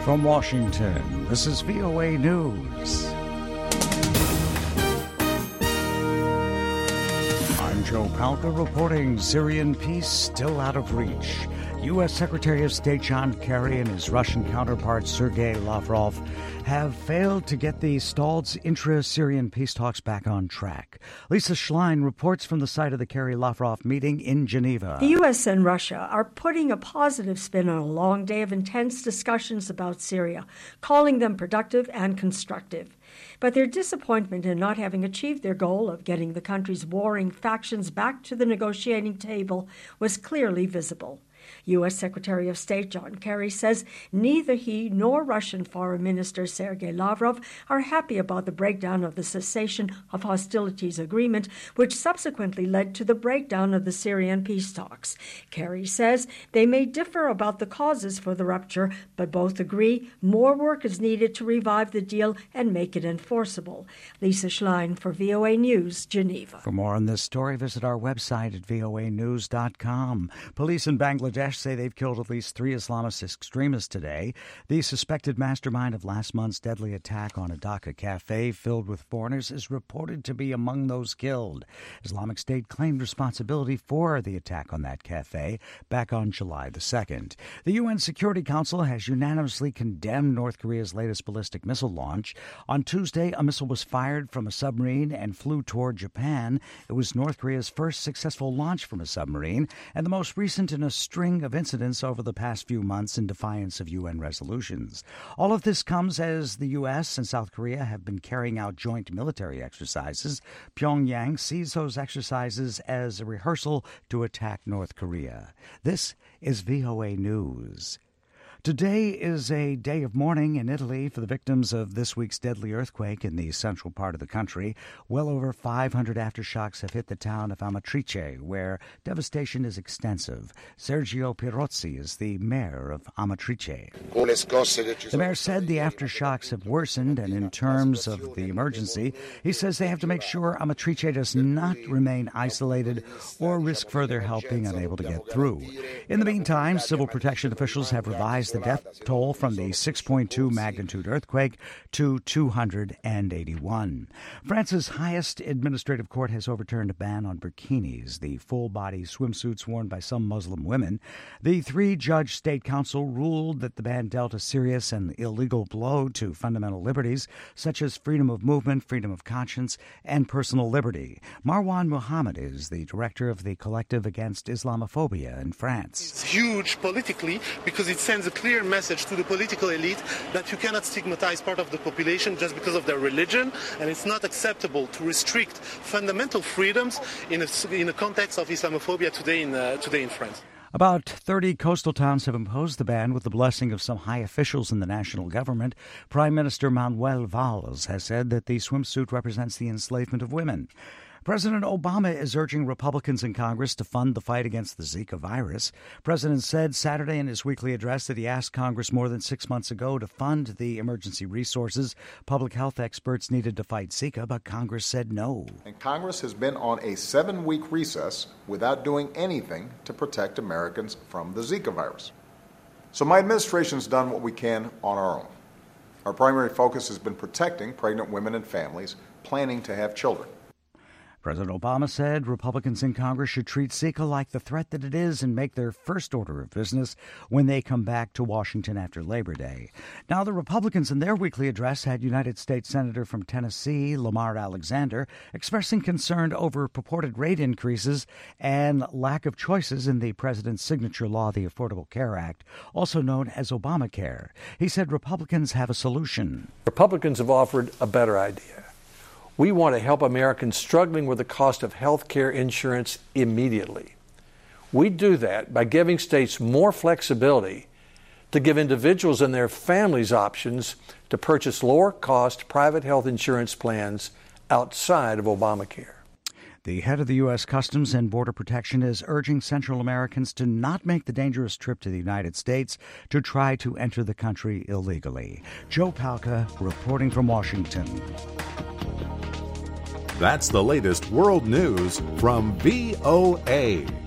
From Washington, this is VOA News. I'm Joe Palca reporting Syrian peace still out of reach. U.S. Secretary of State John Kerry and his Russian counterpart Sergei Lavrov have failed to get the stalled intra-Syrian peace talks back on track. Lisa Schlein reports from the site of the Kerry-Lavrov meeting in Geneva. The U.S. and Russia are putting a positive spin on a long day of intense discussions about Syria, calling them productive and constructive. But their disappointment in not having achieved their goal of getting the country's warring factions back to the negotiating table was clearly visible. U.S. Secretary of State John Kerry says neither he nor Russian Foreign Minister Sergei Lavrov are happy about the breakdown of the cessation of hostilities agreement, which subsequently led to the breakdown of the Syrian peace talks. Kerry says they may differ about the causes for the rupture, but both agree more work is needed to revive the deal and make it enforceable. Lisa Schlein for VOA News, Geneva. For more on this story, visit our website at voanews.com. Police in Bangladesh say they've killed at least 3 Islamist extremists today. The suspected mastermind of last month's deadly attack on a Dhaka cafe filled with foreigners is reported to be among those killed. Islamic State claimed responsibility for the attack on that cafe back on July the 2nd. The UN Security Council has unanimously condemned North Korea's latest ballistic missile launch. On Tuesday, a missile was fired from a submarine and flew toward Japan. It was North Korea's first successful launch from a submarine and the most recent in a string of incidents over the past few months in defiance of UN resolutions. All of this comes as the U.S. and South Korea have been carrying out joint military exercises. Pyongyang sees those exercises as a rehearsal to attack North Korea. This is VOA News. Today is a day of mourning in Italy for the victims of this week's deadly earthquake in the central part of the country. Well over 500 aftershocks have hit the town of Amatrice, where devastation is extensive. Sergio Pirozzi is the mayor of Amatrice. The mayor said the aftershocks have worsened, and in terms of the emergency, he says they have to make sure Amatrice does not remain isolated or risk further help being unable to get through. In the meantime, civil protection officials have revised the death toll from the 6.2 magnitude earthquake to 281. France's highest administrative court has overturned a ban on bikinis, the full-body swimsuits worn by some Muslim women. The 3-judge state council ruled that the ban dealt a serious and illegal blow to fundamental liberties, such as freedom of movement, freedom of conscience, and personal liberty. Marwan Mohammed is the director of the Collective Against Islamophobia in France. It's huge politically because it sends a clear message to the political elite that you cannot stigmatize part of the population just because of their religion, and it's not acceptable to restrict fundamental freedoms in a context of Islamophobia today in France. About 30 coastal towns have imposed the ban with the blessing of some high officials in the national government. Prime Minister Manuel Valls has said that the swimsuit represents the enslavement of women. President Obama is urging Republicans in Congress to fund the fight against the Zika virus. The president said Saturday in his weekly address that he asked Congress more than 6 months ago to fund the emergency resources public health experts needed to fight Zika, but Congress said no. And Congress has been on a 7-week recess without doing anything to protect Americans from the Zika virus. So my administration's done what we can on our own. Our primary focus has been protecting pregnant women and families planning to have children. President Obama said Republicans in Congress should treat Zika like the threat that it is and make their first order of business when they come back to Washington after Labor Day. Now, the Republicans in their weekly address had United States Senator from Tennessee, Lamar Alexander, expressing concern over purported rate increases and lack of choices in the president's signature law, the Affordable Care Act, also known as Obamacare. He said Republicans have a solution. Republicans have offered a better idea. We want to help Americans struggling with the cost of health care insurance immediately. We do that by giving states more flexibility to give individuals and their families options to purchase lower-cost private health insurance plans outside of Obamacare. The head of the U.S. Customs and Border Protection is urging Central Americans to not make the dangerous trip to the United States to try to enter the country illegally. Joe Palca reporting from Washington. That's the latest world news from VOA.